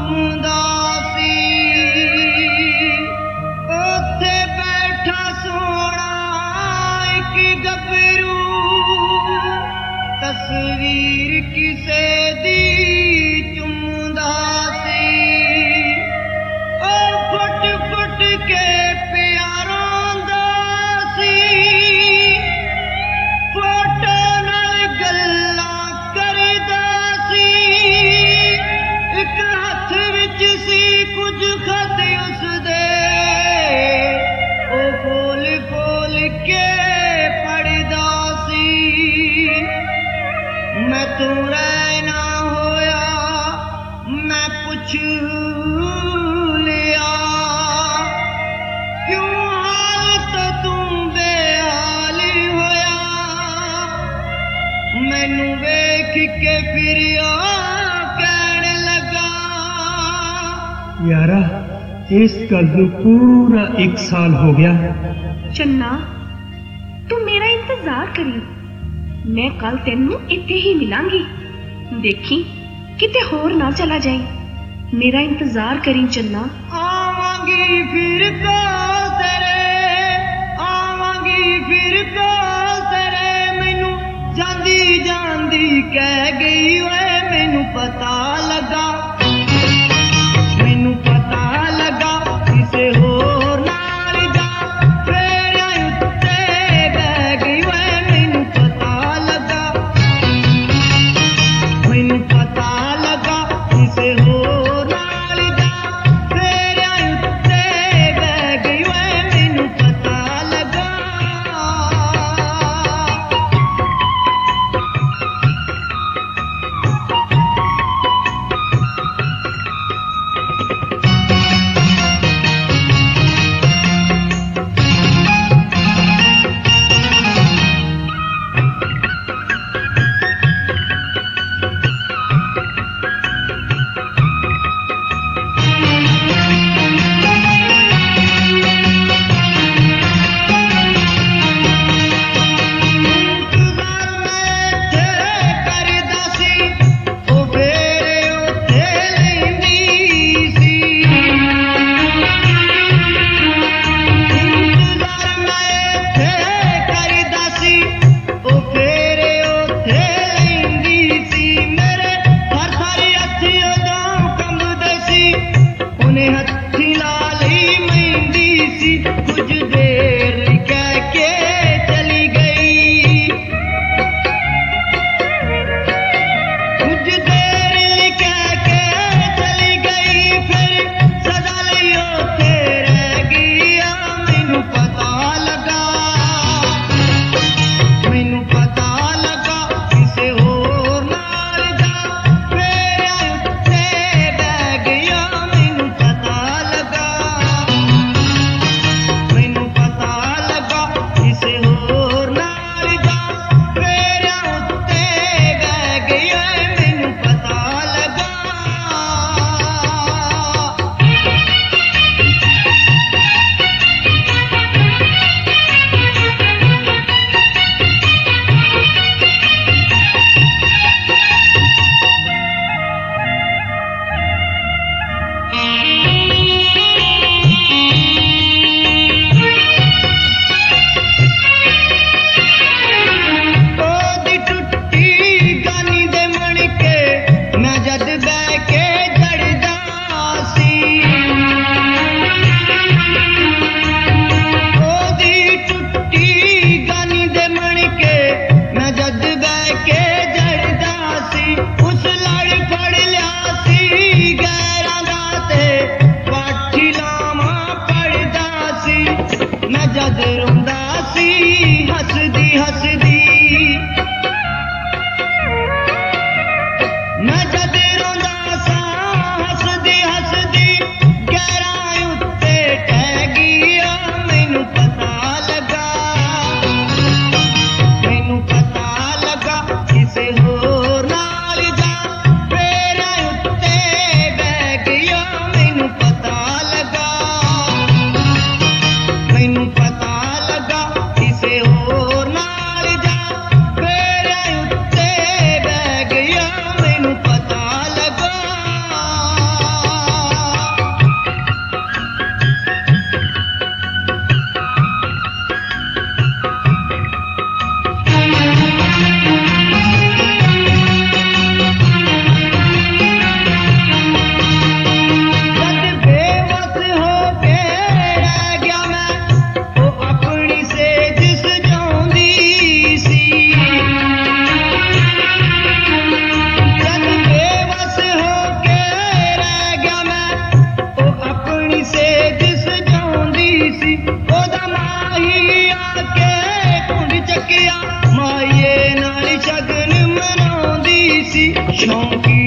ਘੁੰਮਦਾ ਸੀ ਉੱਥੇ ਬੈਠਾ ਸੋਹਣਾ ਇੱਕ ਗੱਭਰੂ ਤਸਵੀਰ ਕਿਸੇ ਦੀ ਚੁੰਮਦਾ ਸੀ ਉਹ ਫੁੱਟ ਫੁੱਟ ਕੇ ਪਿਆਰਾਂ ਦਾ ਸੀ ਫੋਟੋ ਨਾਲ ਗੱਲਾਂ ਕਰਦਾ ਸੀ ਇੱਕ ਹੱਥ ਵਿੱਚ ਸੀ ਕੁਝ ਖਤ ਉਸਦੇ ਉਹ ਬੋਲ ਬੋਲ ਕੇ ਪੜ੍ਹਦਾ ਸੀ ਮੈਂ ਤੂੰ ਰਹਿਣਾ ਹੋਇਆ ਮੈਂ ਪੁੱਛ ਲਿਆ ਕਿਉਂ ਹਾਲਤ ਤੂੰ ਬੇਹਾਲ ਹੋਇਆ ਮੈਨੂੰ ਵੇਖ ਕੇ ਫਿਰ ਕਹਿਣ ਲੱਗਾ यारा इस गल नूं पूरा 1 साल हो गया। चन्ना तू मेरा इंतजार करी मैं कल तेनू इत्थे ही मिलांगी देखी किते होर ना चला जाए मेरा इंतजार करी चन्ना आवांगी फिर कल तेरे मैनू जांदी जांदी कह गई वे मैनू पता लगा किसे होर नाल जा फेरे उत्ते बह गई वे मैनू पता लगा किसे होर नाल जा फेरे उत्ते बह गई वे मैनू पता लगा पता शौकी